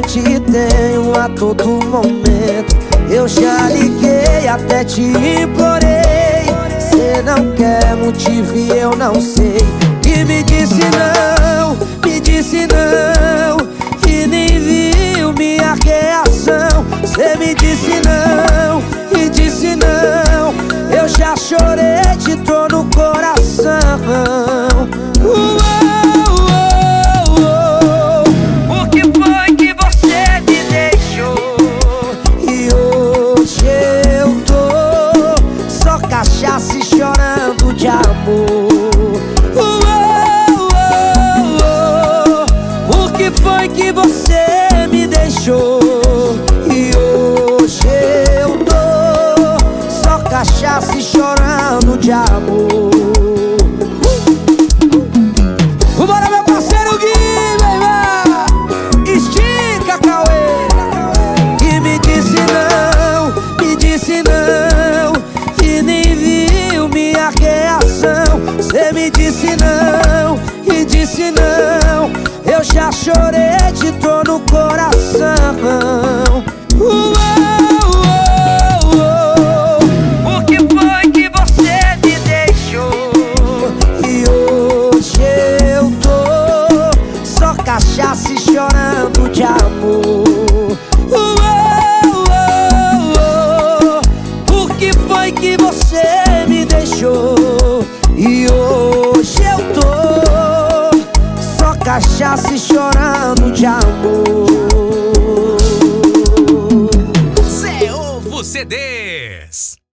te tenho a todo momento. Eu já liguei, até te implorei. Cê não quer motivo e eu não sei. E me disse não, e nem viu minha reação. Cê me disse não, e disse não. Eu já chorei, te tô no coração. O que foi que você me deixou? E hoje eu tô só cachaça e chorando de amor. O que foi que você me deixou? E hoje eu tô só cachaça e chorando de amor. Bora, meu parceiro Gui, baby! Estica, Cauê! E me disse não, e nem viu minha reação. Cê me disse não, e disse não. Eu já chorei, te tô no coração. O que foi que você me deixou? E hoje eu tô só cachaça e chorando de amor. O que foi que você me deixou? E hoje eu tô só cachaça e chorando de amor. Zé Ovo CDs.